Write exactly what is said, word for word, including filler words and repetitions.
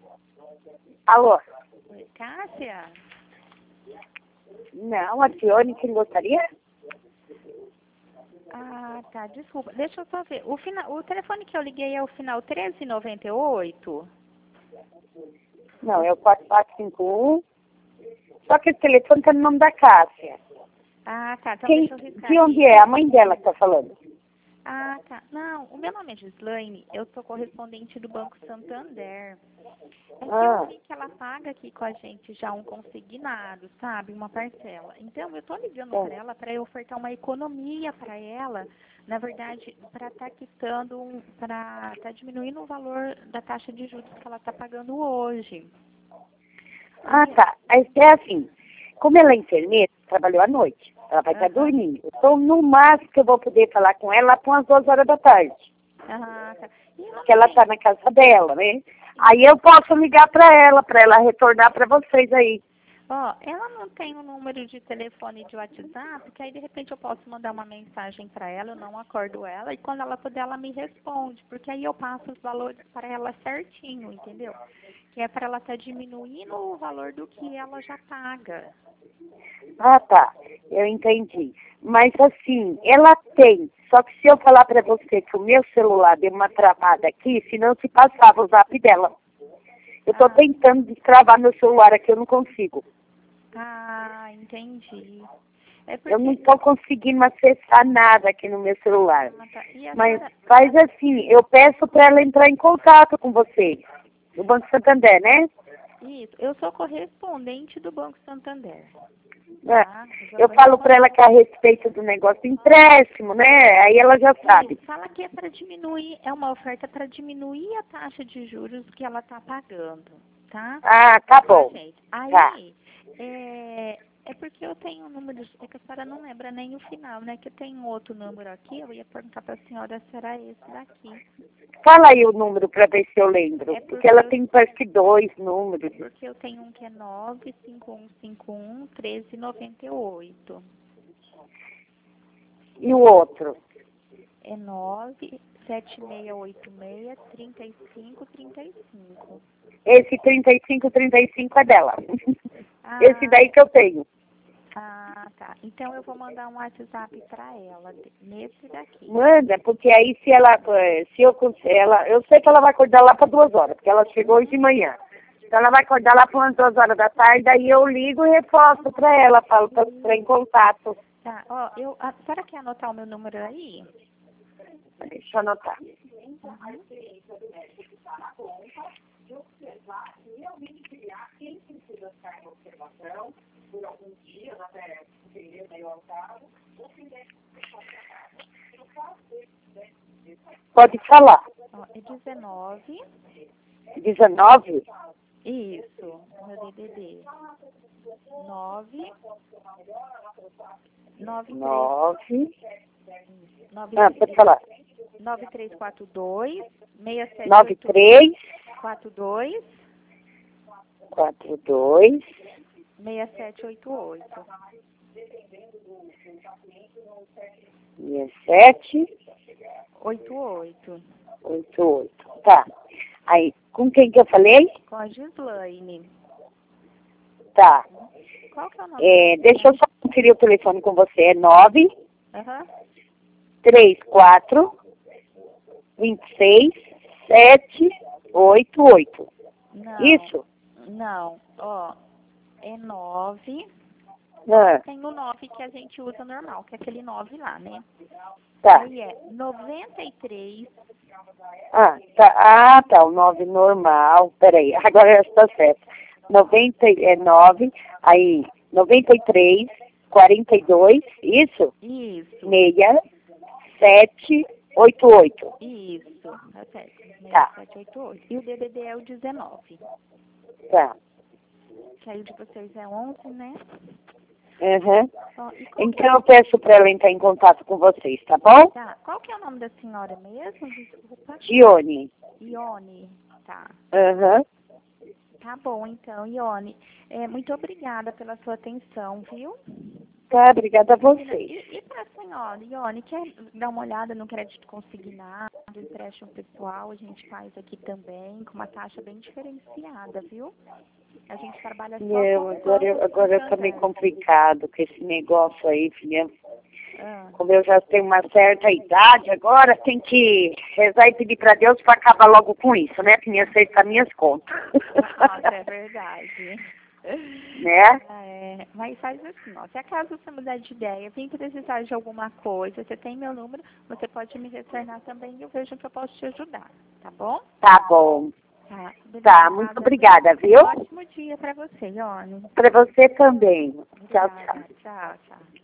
Alô? Oi, Cássia? Não, a Tione, quem gostaria? Ah, tá, desculpa. Deixa eu só ver. O, fina, o telefone que eu liguei é o final treze noventa e oito? Não, é o quatro quatro cinco um. Só que esse telefone tá no nome da Cássia. Ah, tá. Então Quem, deixa eu riscar de onde aqui. é? A mãe dela que tá falando. Ah, tá. Não, o meu nome é Gislaine. Eu sou correspondente do Banco Santander. É que eu Ah, vi que ela paga aqui com a gente já um consignado, sabe? Uma parcela. Então, eu tô ligando para é. ela para eu ofertar uma economia para ela. Na verdade, para estar quitando, um, para estar diminuindo o valor da taxa de juros que ela está pagando hoje. Ah, E, tá. Aí é assim, como ela é enfermeira, trabalhou à noite. Ela vai estar aham, dormindo. Então, no máximo que eu vou poder falar com ela, com as duas horas da tarde. aham, tá. E ela Que não ela tá tem. na casa dela, né? Aí eu posso ligar pra ela, pra ela retornar pra vocês aí. Ó, ela não tem um número de telefone de WhatsApp, que aí de repente eu posso mandar uma mensagem para ela, eu não acordo ela, e quando ela puder ela me responde, porque aí eu passo os valores para ela certinho, entendeu? Que é para ela estar diminuindo o valor do que ela já paga. Ah, tá. Eu entendi. Mas assim, ela tem. Só que se eu falar pra você que o meu celular deu uma travada aqui, senão se passava o zap dela. Eu tô Ah, tentando destravar meu celular aqui, eu não consigo. ah, entendi. É Eu não porque. tô conseguindo acessar nada aqui no meu celular. Ah, tá. E a Mas senhora. faz assim, eu peço pra ela entrar em contato com vocês. Do Banco Santander, né? Isso, eu sou correspondente do Banco Santander. É. Tá? Eu já Eu tô falo pra respondendo. ela que é a respeito do negócio de empréstimo, né? Aí ela já sabe. Isso, fala que é para diminuir, é uma oferta para diminuir a taxa de juros que ela está pagando, tá? Ah, tá Com a bom. gente. Tá. Aí, é, é porque eu tenho um número, é que a senhora não lembra nem o final, né? Que eu tenho outro número aqui, eu ia perguntar para a senhora se era esse daqui. Fala aí o número pra ver se eu lembro. É Porque porque ela eu, tem parece que dois números. porque eu tenho um que é nove cinco um cinco um, um três nove oito. E o outro? É nove sete seis oito seis, três cinco três cinco. Esse trinta e cinco, trinta e cinco é dela. Esse Ah, daí que eu tenho. ah, tá. Então eu vou mandar um WhatsApp para ela, de- nesse daqui. Manda, porque aí se ela, eh, se eu, cons- ela, eu sei que ela vai acordar lá para duas horas, porque ela chegou hoje de Uhum. manhã. Então ela vai acordar lá para umas duas horas da tarde, aí eu ligo e reforço para ela, falo para entrar em contato. Tá, ó, eu, a senhora quer anotar o meu número aí? Deixa eu anotar. Uhum. Pode falar. Ó, é dezenove, dezenove, isso, meu D D D. nove, nove três, nove, nove ah, pode falar. nove três quatro dois, seis sete nove oito três, quatro dois, quatro dois, seis sete oito oito. sete, oito oito. oito oito. Tá. Aí, com quem que eu falei? Com a Gislaine. Tá. Qual que é o nome da É, deixa eu senhora? só conferir o telefone com você. É nove Aham. três quatro, vinte e seis, sete, oito oito. Não, Isso? não. Ó, é nove. Ah, Tem o nove que a gente usa normal, que é aquele nove lá, né? tá. Aí é noventa e três. Ah, tá. Ah, tá. O nove normal. Peraí, agora está certo. noventa e nove, aí noventa e três, quarenta e dois, isso? Isso, Meia, sete, oito oito. isso. Tá certo. Tá, seis sete oito oito. E o D D D é o dezenove. tá. Que aí o de vocês é onze, né? Uhum. Ó, e qual que, Então eu peço para ela entrar em contato com vocês, tá bom? tá, qual que é o nome da senhora mesmo? Desculpa. Dione. Ione. Tá. Uhum. Tá bom, então, Ione. É, muito obrigada pela sua atenção, viu? Tá, obrigada a vocês. E, e para a senhora, Ione, quer dar uma olhada no crédito consignado, empréstimo pessoal, a gente faz aqui também, com uma taxa bem diferenciada, viu? A gente trabalha só Eu, com agora, eu, agora eu tô meio complicado com esse negócio aí, filha. Ah. Como eu já tenho uma certa idade, agora tem que rezar e pedir para Deus para acabar logo com isso, né? Que me aceita minhas contas. Nossa, é verdade. Né? É, mas faz assim, ó, se acaso você mudar de ideia, vem precisar de alguma coisa, você tem meu número, você pode me retornar também e eu vejo que eu posso te ajudar, tá bom? Tá bom. Tá, Tá, muito obrigada, viu? Um ótimo dia para você, Ione. Para você também. Tchau, tchau. Tchau, tchau.